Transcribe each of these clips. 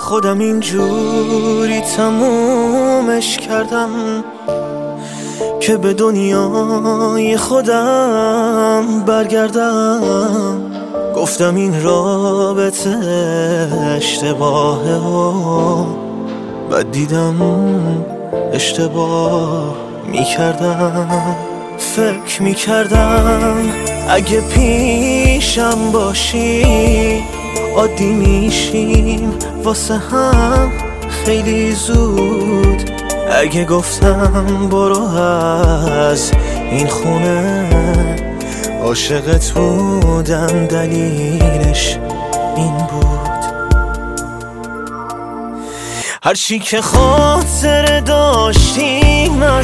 خودم اینجوری تمومش کردم که به دنیای خودم برگردم. گفتم این رابطه اشتباهه و بعد دیدم اشتباه میکردم. فکر میکردم اگه پیشم باشی عادی میشیم واسه هم خیلی زود. اگه گفتم برو از این خونه عاشقت بودم دلیلش این بود. هرچی که خاطر داشتیم از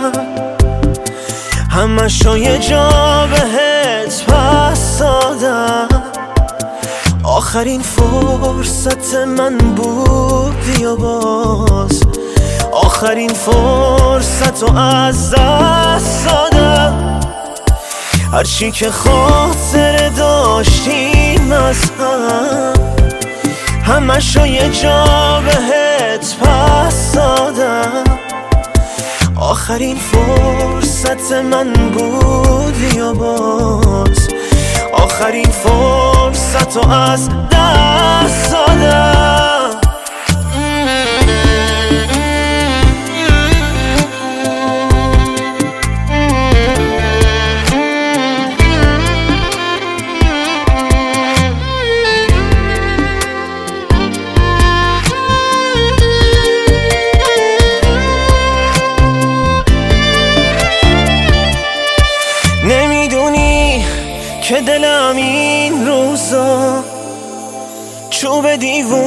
همشو یه جا بهت پس دادم. آخرین فرصت من بود یا باز آخرین فرصت رو از دست دادم. هرچی که خاطر داشتیم از همشو یه جا بهت پس دادم. آخرین فرصت من بود یا باز آخرین فرصت رو از دست دادم. که دلم این روزا چوب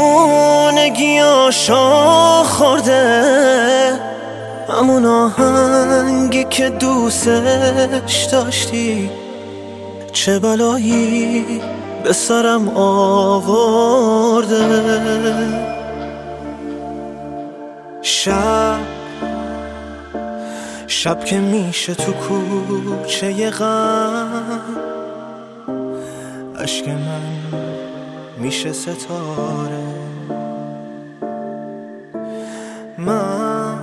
دیوونگیاشو خورده. همون آهنگی که دوستش داشتی چه بلایی به سرم آورده. شب که میشه تو کوچه غم عشق من میشه ستاره. من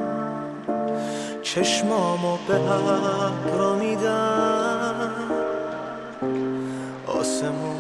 چشمامو به ابرا میدم آسمون